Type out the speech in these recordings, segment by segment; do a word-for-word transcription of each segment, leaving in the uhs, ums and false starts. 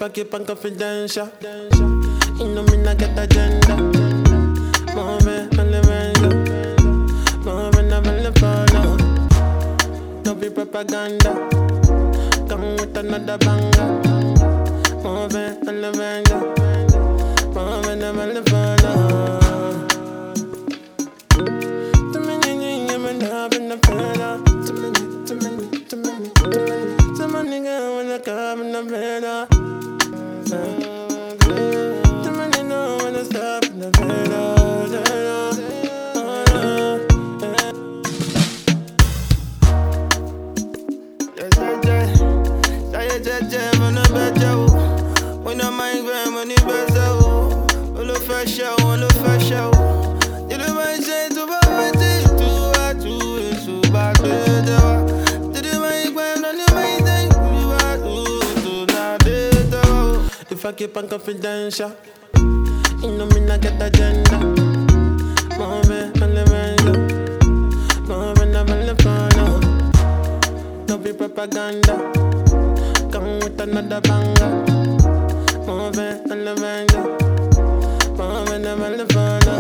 I keep on confidential, you know me not get agenda. Moving on the range, moving on the follow. No be propaganda, come with another banger. Moving on the range, moving on the follow. Too many things I'm in love in the fellow. Too many, too many, too many, too many. Too many girls wanna come in the fellow. Too many know when I stop in the fellow. When I'm migraine, when it's better, all the fresh out, all the fresh out. You do my shit to my way, to what to is to back better. You do my grind, and you my thing, you are to not better. If I keep on confidential, you know me not get agenda. Moving on the range, moving on the follow. No be propaganda, come with another banger. Moving on the range, moving on the follow.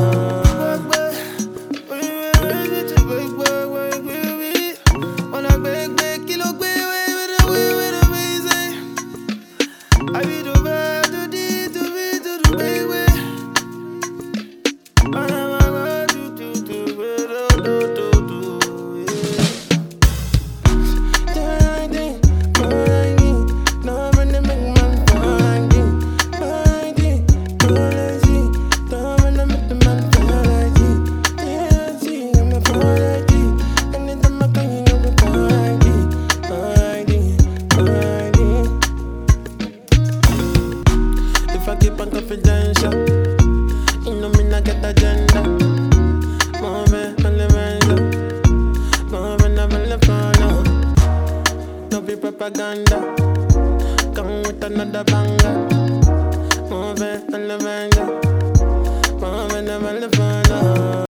On a big, big kilo, with a way, with a reason. I be the bad, to the, to be, to the baby. I am a god, to, to, to, to, to, to, do I think, do I think, no, when they make my fun, do I think, do I see, do when I make the man feel like it. Yeah, I see, I'm a fun like it. Anytime I come, you know the fun like it. Do I think, do I think. If I keep on confidential, you know me not get agenda. Moving on the range, moving on the follow. No be propaganda, come with another banger. Moving on the range.